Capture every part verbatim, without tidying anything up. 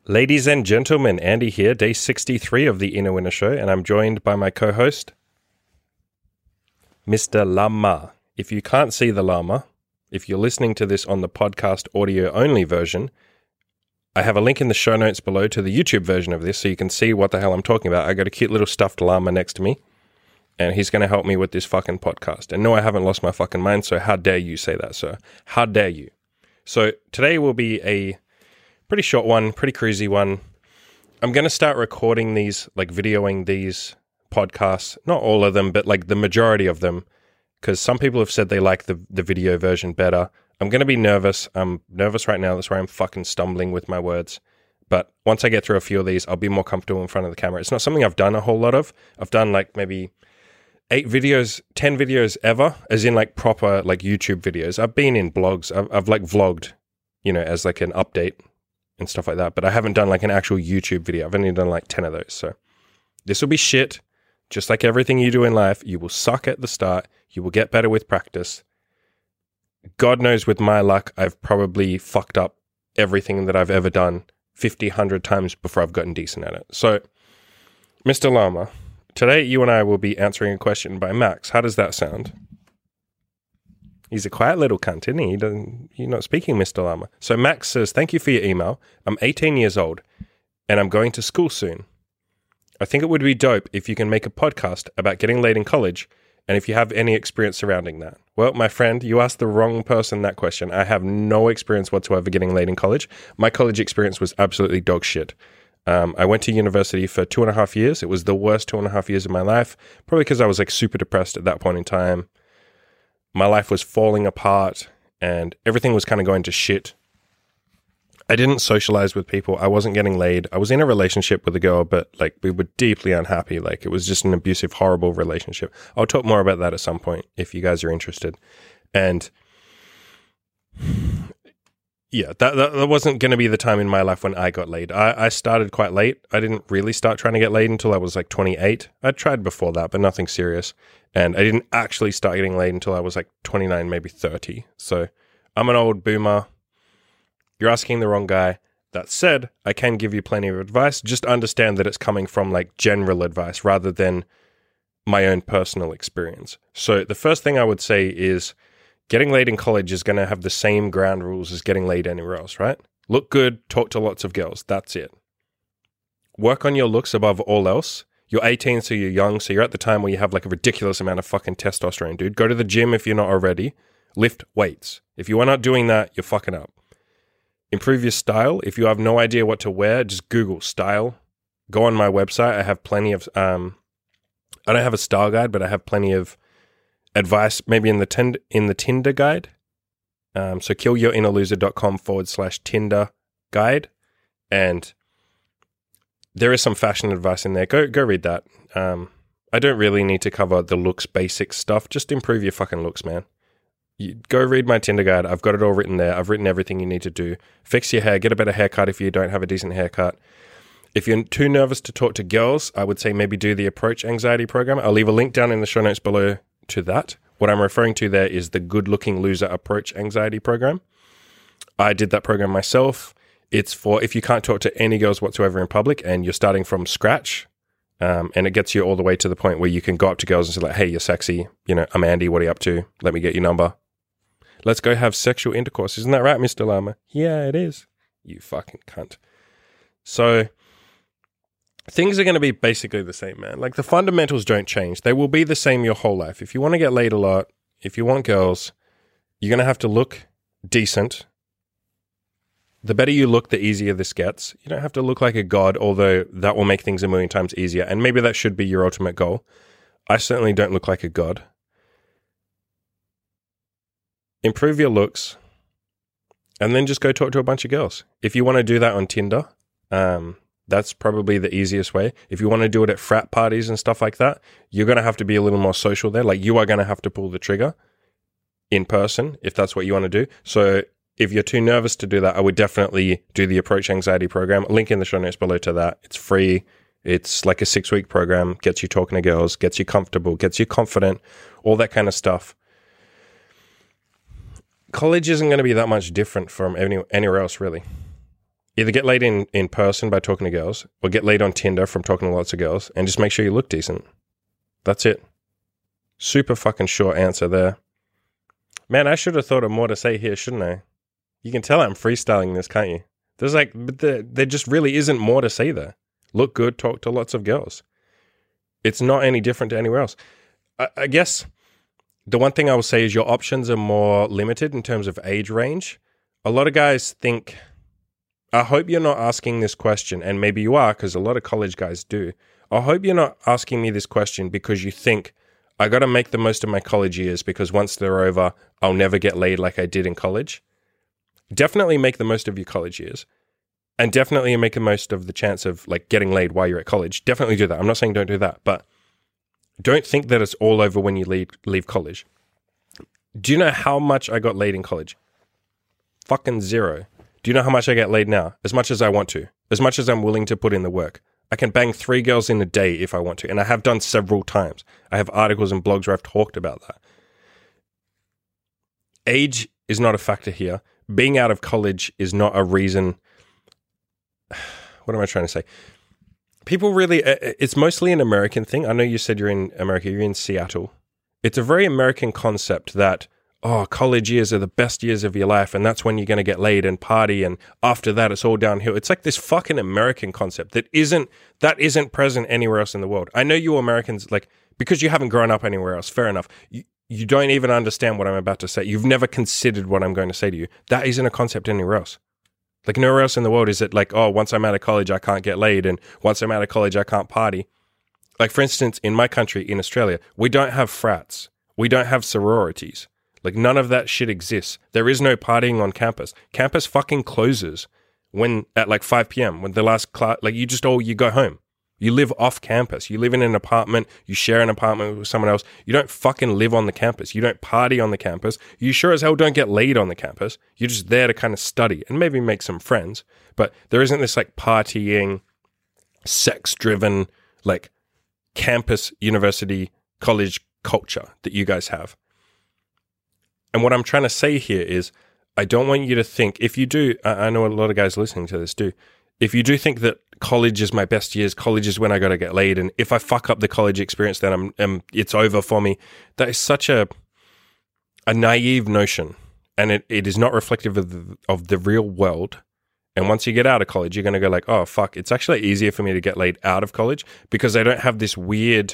Ladies and gentlemen, Andy here, day sixty-three of the Inner Winner Show, and I'm joined by my co-host, Mister Lama. If you can't see the llama, if you're listening to this on the podcast audio-only version, I have a link in the show notes below to the YouTube version of this so you can see what the hell I'm talking about. I got a cute little stuffed llama next to me, and he's going to help me with this fucking podcast. And no, I haven't lost my fucking mind, so how dare you say that, sir? How dare you? So today will be a pretty short one, pretty cruisy one. I'm going to start recording these, like videoing these podcasts. Not all of them, but like the majority of them, because some people have said they like the, the video version better. I'm going to be nervous. I'm nervous right now. That's why I'm fucking stumbling with my words. But once I get through a few of these, I'll be more comfortable in front of the camera. It's not something I've done a whole lot of. I've done like maybe eight videos, ten videos ever, as in like proper like YouTube videos. I've been in blogs. I've, I've like vlogged, you know, as like an update and stuff like that, but I haven't done like an actual YouTube video. I've only done like ten of those. So this will be shit. Just like everything you do in life, you will suck at the start. You will get better with practice. God knows with my luck, I've probably fucked up everything that I've ever done fifty, one hundred times before I've gotten decent at it. So, Mister Lama, today you and I will be answering a question by Max. How does that sound? He's a quiet little cunt, isn't he? he doesn't, you're not speaking, Mister Lama. So Max says, thank you for your email. I'm eighteen years old, and I'm going to school soon. I think it would be dope if you can make a podcast about getting laid in college, and if you have any experience surrounding that. Well, my friend, you asked the wrong person that question. I have no experience whatsoever getting laid in college. My college experience was absolutely dog shit. Um, I went to university for two and a half years. It was the worst two and a half years of my life, probably because I was like super depressed at that point in time. My life was falling apart and everything was kind of going to shit. I didn't socialize with people. I wasn't getting laid. I was in a relationship with a girl, but like we were deeply unhappy. Like it was just an abusive, horrible relationship. I'll talk more about that at some point if you guys are interested. And yeah, that, that, that wasn't going to be the time in my life when I got laid. I, I started quite late. I didn't really start trying to get laid until I was like twenty-eight. I tried before that, but nothing serious. And I didn't actually start getting laid until I was like twenty-nine, maybe thirty. So I'm an old boomer. You're asking the wrong guy. That said, I can give you plenty of advice. Just understand that it's coming from like general advice rather than my own personal experience. So the first thing I would say is getting laid in college is going to have the same ground rules as getting laid anywhere else, right? Look good, talk to lots of girls. That's it. Work on your looks above all else. You're eighteen, so you're young, so you're at the time where you have like a ridiculous amount of fucking testosterone, dude. Go to the gym if you're not already. Lift weights. If you are not doing that, you're fucking up. Improve your style. If you have no idea what to wear, just Google style. Go on my website. I have plenty of, um, I don't have a style guide, but I have plenty of advice, maybe in the tend- in the Tinder guide. Um, so killyourinnerloser.com forward slash Tinder guide. And there is some fashion advice in there. Go go read that. Um, I don't really need to cover the looks basic stuff. Just improve your fucking looks, man. You, go read my Tinder guide. I've got it all written there. I've written everything you need to do. Fix your hair. Get a better haircut if you don't have a decent haircut. If you're too nervous to talk to girls, I would say maybe do the Approach Anxiety program. I'll leave a link down in the show notes below to that. What I'm referring to there is the Good Looking Loser Approach Anxiety program. I did that program myself. It's for if you can't talk to any girls whatsoever in public and you're starting from scratch, um, and it gets you all the way to the point where you can go up to girls and say like, hey, you're sexy. You know, I'm Andy. What are you up to? Let me get your number. Let's go have sexual intercourse. Isn't that right, Mister Lama? Yeah, it is. You fucking cunt. So things are going to be basically the same, man. Like the fundamentals don't change. They will be the same your whole life. If you want to get laid a lot, if you want girls, you're going to have to look decent. The better you look, the easier this gets. You don't have to look like a god, although that will make things a million times easier. And maybe that should be your ultimate goal. I certainly don't look like a god. Improve your looks. And then just go talk to a bunch of girls. If you want to do that on Tinder, um, that's probably the easiest way. If you want to do it at frat parties and stuff like that, you're going to have to be a little more social there. Like you are going to have to pull the trigger in person if that's what you want to do. So if you're too nervous to do that, I would definitely do the Approach Anxiety program. Link in the show notes below to that. It's free. It's like a six-week program. Gets you talking to girls, gets you comfortable, gets you confident, all that kind of stuff. College isn't going to be that much different from any, anywhere else, really. Either get laid in, in person by talking to girls, or get laid on Tinder from talking to lots of girls, and just make sure you look decent. That's it. Super fucking short answer there. Man, I should have thought of more to say here, shouldn't I? You can tell I'm freestyling this, can't you? There's like, but there, there just really isn't more to say there. Look good, talk to lots of girls. It's not any different to anywhere else. I, I guess the one thing I will say is your options are more limited in terms of age range. A lot of guys think... I hope you're not asking this question, and maybe you are, because a lot of college guys do. I hope you're not asking me this question because you think, I got to make the most of my college years because once they're over, I'll never get laid like I did in college. Definitely make the most of your college years, and definitely make the most of the chance of like getting laid while you're at college. Definitely do that. I'm not saying don't do that, but don't think that it's all over when you leave, leave college. Do you know how much I got laid in college? Fucking zero. Do you know how much I get laid now? As much as I want to. As much as I'm willing to put in the work. I can bang three girls in a day if I want to. And I have done several times. I have articles and blogs where I've talked about that. Age is not a factor here. Being out of college is not a reason. What am I trying to say? People really, it's mostly an American thing. I know you said you're in America. You're in Seattle. It's a very American concept that oh, college years are the best years of your life, and that's when you're going to get laid and party, and after that, it's all downhill. It's like this fucking American concept that isn't that isn't present anywhere else in the world. I know you Americans, like, because you haven't grown up anywhere else, fair enough. You, you don't even understand what I'm about to say. You've never considered what I'm going to say to you. That isn't a concept anywhere else. Like, nowhere else in the world is it like, oh, once I'm out of college, I can't get laid, and once I'm out of college, I can't party. Like, for instance, in my country, in Australia, we don't have frats. We don't have sororities. Like, none of that shit exists. There is no partying on campus. Campus fucking closes when at like five p.m. when the last class, like you just all, you go home. You live off campus. You live in an apartment. You share an apartment with someone else. You don't fucking live on the campus. You don't party on the campus. You sure as hell don't get laid on the campus. You're just there to kind of study and maybe make some friends. But there isn't this like partying, sex-driven, like campus, university, college culture that you guys have. And what I'm trying to say here is, I don't want you to think, if you do, I know a lot of guys listening to this do, if you do think that college is my best years, college is when I got to get laid, and if I fuck up the college experience, then I'm, um, it's over for me, that is such a a naive notion, and it, it is not reflective of the, of the real world. And once you get out of college, you're going to go like, oh, fuck, it's actually easier for me to get laid out of college because I don't have this weird...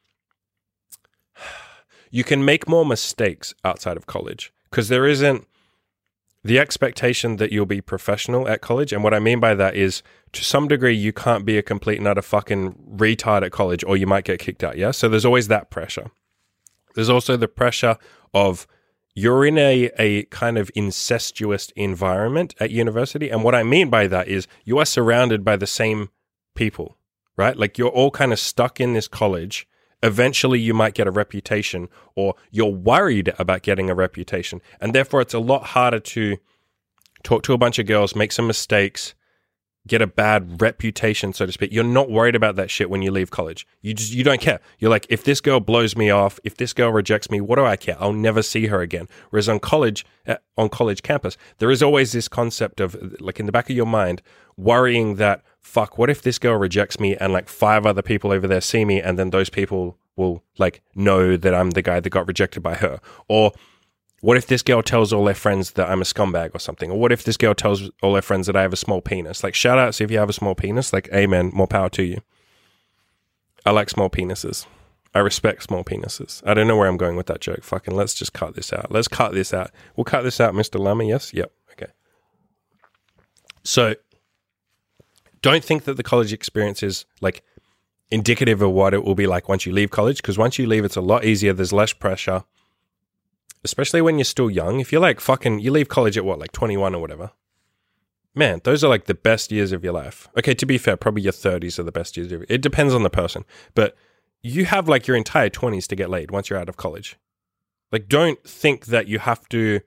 You can make more mistakes outside of college because there isn't the expectation that you'll be professional at college. And what I mean by that is, to some degree, you can't be a complete and utter fucking retard at college or you might get kicked out, yeah? So there's always that pressure. There's also the pressure of you're in a, a kind of incestuous environment at university. And what I mean by that is you are surrounded by the same people, right? Like you're all kind of stuck in this college. Eventually you might get a reputation, or you're worried about getting a reputation. And therefore it's a lot harder to talk to a bunch of girls, make some mistakes, get a bad reputation, so to speak. You're not worried about that shit when you leave college. You just, you don't care. You're like, if this girl blows me off, if this girl rejects me, what do I care? I'll never see her again. Whereas on college, uh, on college campus, there is always this concept of, like in the back of your mind, worrying that, fuck, what if this girl rejects me and like five other people over there see me, and then those people will like know that I'm the guy that got rejected by her? Or what if this girl tells all their friends that I'm a scumbag or something? Or what if this girl tells all their friends that I have a small penis? Like, shout outs if you have a small penis. Like, amen, more power to you. I like small penises. I respect small penises. I don't know where I'm going with that joke. Fucking let's just cut this out. Let's cut this out. We'll cut this out, Mister Lama, yes? Yep, okay. So, don't think that the college experience is, like, indicative of what it will be like once you leave college, because once you leave, it's a lot easier. There's less pressure. Especially when you're still young. If you're like fucking, you leave college at what, like twenty-one or whatever. Man, those are like the best years of your life. Okay, to be fair, probably your thirties are the best years of your life. It depends on the person. But you have like your entire twenties to get laid once you're out of college. Like, don't think that you have to,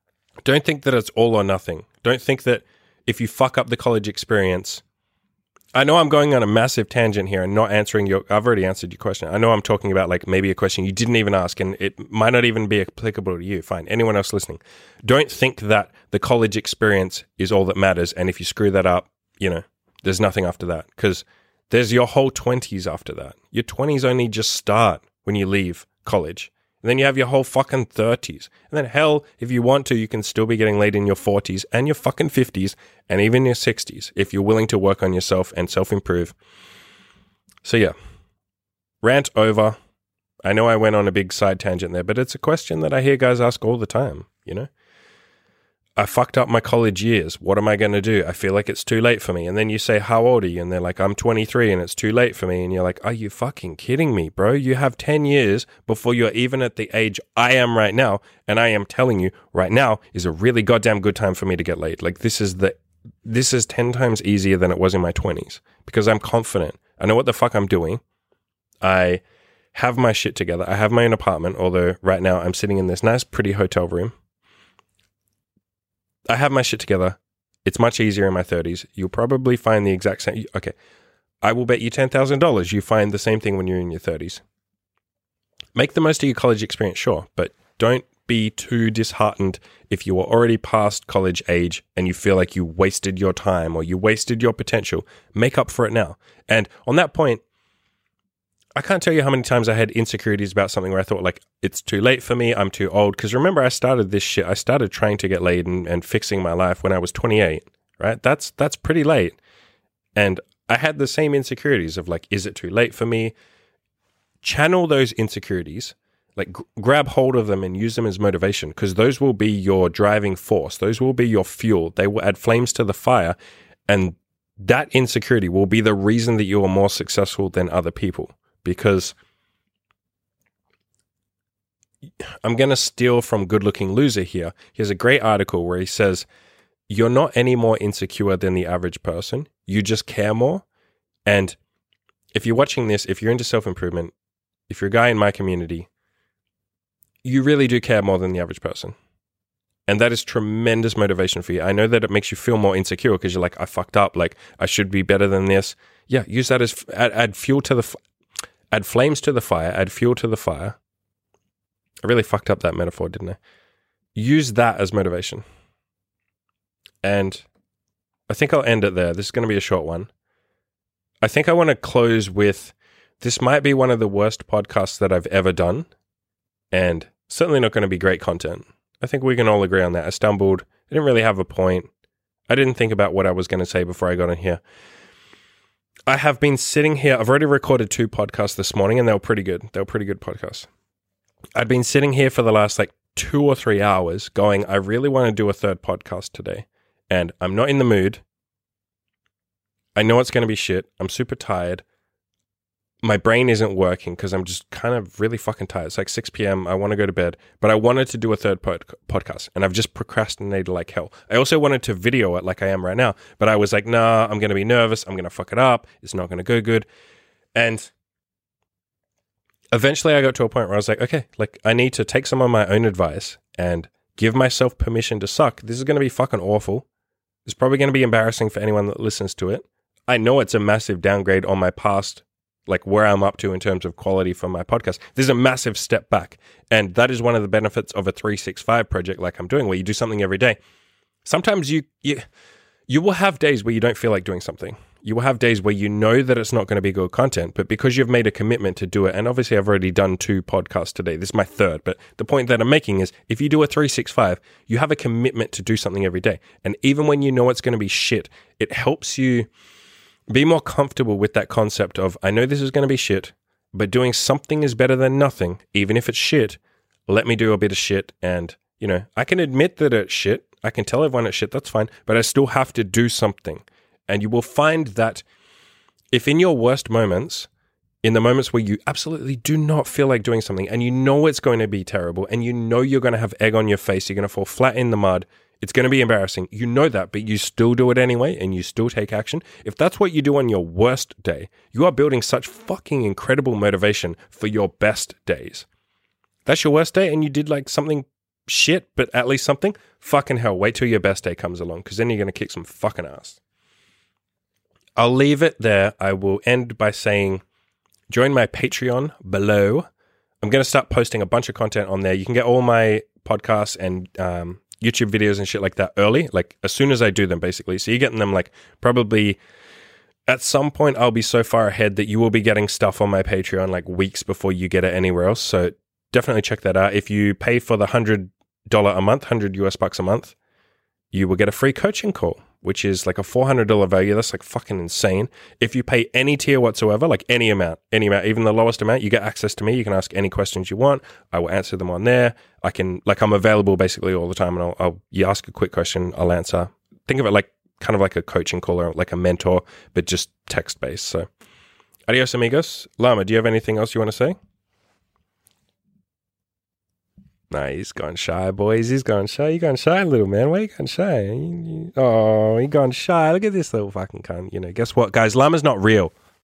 don't think that it's all or nothing. Don't think that if you fuck up the college experience, I know I'm going on a massive tangent here and not answering your, I've already answered your question. I know I'm talking about like maybe a question you didn't even ask and it might not even be applicable to you. Fine. Anyone else listening, don't think that the college experience is all that matters. And if you screw that up, you know, there's nothing after that because there's your whole twenties after that. Your twenties only just start when you leave college. And then you have your whole fucking thirties. And then hell, if you want to, you can still be getting laid in your forties and your fucking fifties and even your sixties if you're willing to work on yourself and self-improve. So yeah, rant over. I know I went on a big side tangent there, but it's a question that I hear guys ask all the time, you know? I fucked up my college years. What am I going to do? I feel like it's too late for me. And then you say, how old are you? And they're like, I'm twenty-three and it's too late for me. And you're like, are you fucking kidding me, bro? You have ten years before you're even at the age I am right now. And I am telling you right now is a really goddamn good time for me to get laid. Like this is the, this is ten times easier than it was in my twenties because I'm confident. I know what the fuck I'm doing. I have my shit together. I have my own apartment. Although right now I'm sitting in this nice, pretty hotel room. I have my shit together. It's much easier in my thirties. You'll probably find the exact same. Okay. I will bet you ten thousand dollars you find the same thing when you're in your thirties. Make the most of your college experience, sure, but don't be too disheartened if you are already past college age and you feel like you wasted your time or you wasted your potential. Make up for it now. And on that point, I can't tell you how many times I had insecurities about something where I thought like, it's too late for me, I'm too old. Because remember, I started this shit, I started trying to get laid and, and fixing my life when I was twenty-eight, right? That's that's pretty late. And I had the same insecurities of like, is it too late for me? Channel those insecurities, like g- grab hold of them and use them as motivation because those will be your driving force. Those will be your fuel. They will add flames to the fire. And that insecurity will be the reason that you are more successful than other people. Because I'm going to steal from Good Looking Loser here. He has a great article where he says, you're not any more insecure than the average person. You just care more. And if you're watching this, if you're into self-improvement, if you're a guy in my community, you really do care more than the average person. And that is tremendous motivation for you. I know that it makes you feel more insecure because you're like, I fucked up. Like, I should be better than this. Yeah, use that as, add, add fuel to the f- Add flames to the fire, add fuel to the fire. I really fucked up that metaphor, didn't I? Use that as motivation. And I think I'll end it there. This is going to be a short one. I think I want to close with, this might be one of the worst podcasts that I've ever done. And certainly not going to be great content. I think we can all agree on that. I stumbled. I didn't really have a point. I didn't think about what I was going to say before I got in here. I have been sitting here. I've already recorded two podcasts this morning and they were pretty good. They were pretty good podcasts. I've been sitting here for the last like two or three hours going, I really want to do a third podcast today. And I'm not in the mood. I know it's going to be shit. I'm super tired. My brain isn't working because I'm just kind of really fucking tired. It's like six p.m. I want to go to bed, but I wanted to do a third pod- podcast and I've just procrastinated like hell. I also wanted to video it like I am right now, but I was like, nah, I'm going to be nervous. I'm going to fuck it up. It's not going to go good. And eventually I got to a point where I was like, okay, like I need to take some of my own advice and give myself permission to suck. This is going to be fucking awful. It's probably going to be embarrassing for anyone that listens to it. I know it's a massive downgrade on my past, like where I'm up to in terms of quality for my podcast. There's a massive step back. And that is one of the benefits of a three sixty-five project like I'm doing, where you do something every day. Sometimes you, you, you will have days where you don't feel like doing something. You will have days where you know that it's not going to be good content, but because you've made a commitment to do it, and obviously I've already done two podcasts today. This is my third, but the point that I'm making is if you do a three sixty-five, you have a commitment to do something every day. And even when you know it's going to be shit, it helps you be more comfortable with that concept of, I know this is going to be shit, but doing something is better than nothing. Even if it's shit, let me do a bit of shit. And, you know, I can admit that it's shit. I can tell everyone it's shit. That's fine. But I still have to do something. And you will find that if in your worst moments, in the moments where you absolutely do not feel like doing something and you know it's going to be terrible and you know you're going to have egg on your face, you're going to fall flat in the mud, it's going to be embarrassing. You know that, but you still do it anyway and you still take action. If that's what you do on your worst day, you are building such fucking incredible motivation for your best days. That's your worst day and you did like something shit, but at least something. Fucking hell, wait till your best day comes along because then you're going to kick some fucking ass. I'll leave it there. I will end by saying, join my Patreon below. I'm going to start posting a bunch of content on there. You can get all my podcasts and um, YouTube videos and shit like that early, like as soon as I do them, basically. So you're getting them like probably at some point. I'll be so far ahead that you will be getting stuff on my Patreon like weeks before you get it anywhere else. So definitely check that out. If you pay for the one hundred dollars a month, one hundred US bucks a month, you will get a free coaching call, which is like a four hundred dollars value. That's like fucking insane. If you pay any tier whatsoever, like any amount, any amount, even the lowest amount, you get access to me. You can ask any questions you want. I will answer them on there. I can, like, I'm available basically all the time, and I'll, I'll you ask a quick question, I'll answer. Think of it like kind of like a coaching call or like a mentor, but just text based. So, adios, amigos. Llama, do you have anything else you want to say? Nah, he's gone shy, boys. He's gone shy. You gone shy, little man. Why you gone shy? You- you- Oh, he gone shy. Look at this little fucking cunt. You know, guess what, guys? Llama's not real.